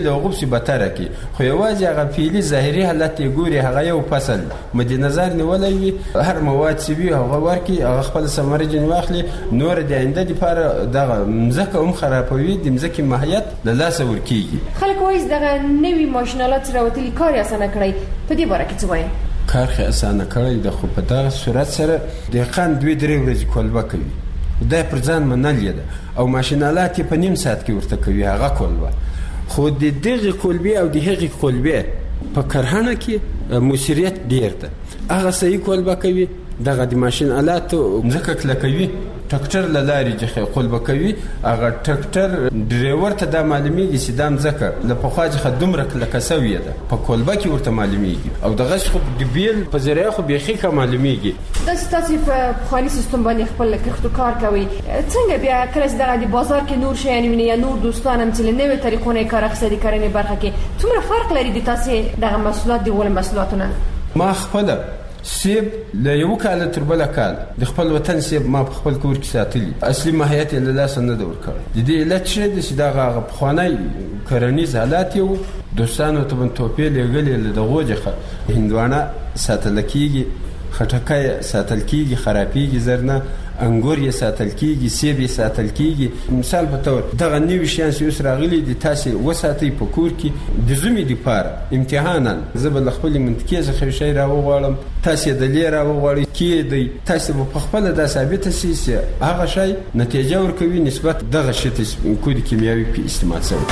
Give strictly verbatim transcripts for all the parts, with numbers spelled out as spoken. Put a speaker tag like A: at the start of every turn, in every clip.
A: د هغو پسې بتره کړي، خو یوازې هغه فعلي ظاهري حالت یې ګوري، هغه یو فصل مد نظر نیولی وي، هر مواد چې وي هغه ورکړي، هغه خپله ثمره جنې واخلي، نور د آینده دپاره دغه مځکه هم خرابوي، د مځکې ماهیت له لاسه ورکېږي.
B: خلک وایي دغه نوي ماشینالات چې راوتلي کار یې اسانه کړی، په دې باره کې څه وایي؟
A: کار خو اسانه کړی ده، خو په دغه صورت سره دهقان دوې درې ورځې کولبه کوي، دا پر ځان منلې ده، او ماشینالات یې په نیم ساعت کې ورته کوي هغه کولبه. خو د دغې کولبې او د هغې کولبې په کرهڼه کې مؤثریت ډېر ده. هغه صحیح کولبه کوي، دغه د ماشین آلاتو مځکه کلکوي، ټکټر له لارې چې کولبه کوي، هغه ټکټر ډریور ته دا معلومیږي چې دا مځکه له پخوا څخه دومره کلکه سوې ده، په کولبه کې ورته معلومیږي، او دغسې خو د بیل په ذریعه خو بیخي ښه معلومیږي.
B: داسې تاسې په پخواني سیستم باندې خپل کښتو کار کوئ، څنګه بیا کله چې دغه د بازار کې نور شیان وینئ یا نور دوستان هم چې له نویو طریقو نه یې کار اخیستی د کرنې برخه کې، څومره فرق لري د تاسې دغه محصولات د غوره محصولاتو نه؟
A: ما خپله سیب له یو کاله تر بله کال د خپل وطن سیب ما په خپل کور کې ساتلي، اصلي ماهیت یې له لاسه نه ده ورکړی. د دې علت څه دی چې دغه هغه پخوانی کرنیز حالات یې وو، دوستانو ته به تحفې لېږلې، له دغو څخه هندوانه ساتله کېږي، خټکی ساتل کېږي، خرابېږي زر نه، انګور یې ساتل کېږي، سیب یې ساتل کېږي. مثال په طور دغه نوي شیان چې اوس راغلي دي تاسې وساتئ په کور کې د ژمي دپاره امتحانا. زه به له خپلې منطقې څخه یو شی راوغواړم، تاسې یې د لې راوغواړئ، کېږدئ، تاسې به په خپله دا ثابته شي چې هغه شی نتیجه ورکوي نسبت دغه شي ته کود کیمیاوي پې استعمال شوی.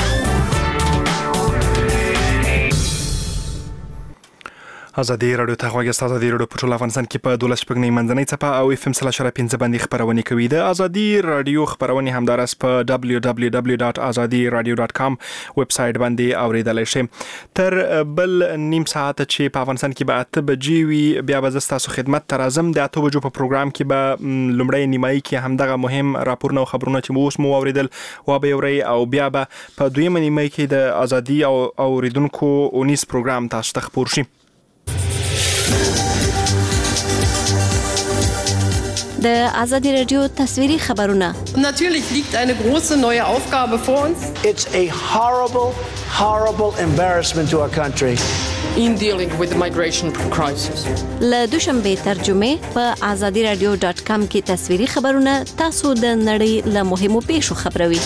C: ازادي راډیو ته غوږ یاست. ازادي راډیو په ټول افغانستان کې په دولس شپږنۍ منځنۍ څپه او اف ام سل اشاره پنځه باندې خپرونې کوي. د ازادي راډیو خپرونې همداراز په دبلیو دبلیو دبلیو ډاټ ازادي راډیو ډاټ کام ویب سایټ باندې اوریدلای شئ. تر بل نیم ساعت چې په افغانستان کې به اته بجې وي، بیا به زه ستاسو خدمت ته راځم. د اته بجو په پروګرام کې به لومړی نیمایي کې همدغه مهم راپورونه او خبرونه چې اوس مو اوریدل وابه اورئ، او بیا به په دویمه نیمایي کې د ازادي او اوریدونکو اونیز پروګرام تاسو ته خپور شي.
D: د ازادي رادیو تصویري خبرونه.
E: Natürlich liegt eine große neue Aufgabe vor uns.
F: It's a horrible, horrible embarrassment to our country.
E: In dealing with the migration crisis.
D: له دوشنبه ترجمه په ازادي رادیو ډاټ کام کې تصویري خبرونه تاسو د نړۍ له مهمو پیښو خبروي.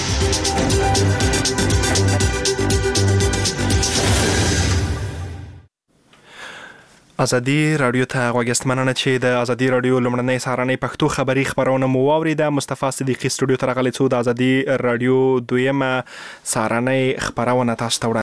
C: ازادي راډیو ته غوږ یاست. مننه چې د ازادي راډیو لومړنۍ سهارنۍ پښتو خبري خبرونه مو واوریده. مصطفی صدیقی سټوډیو ته راغلی څو د ازادي راډیو دویمه سهارنۍ خبرونه تاسو ته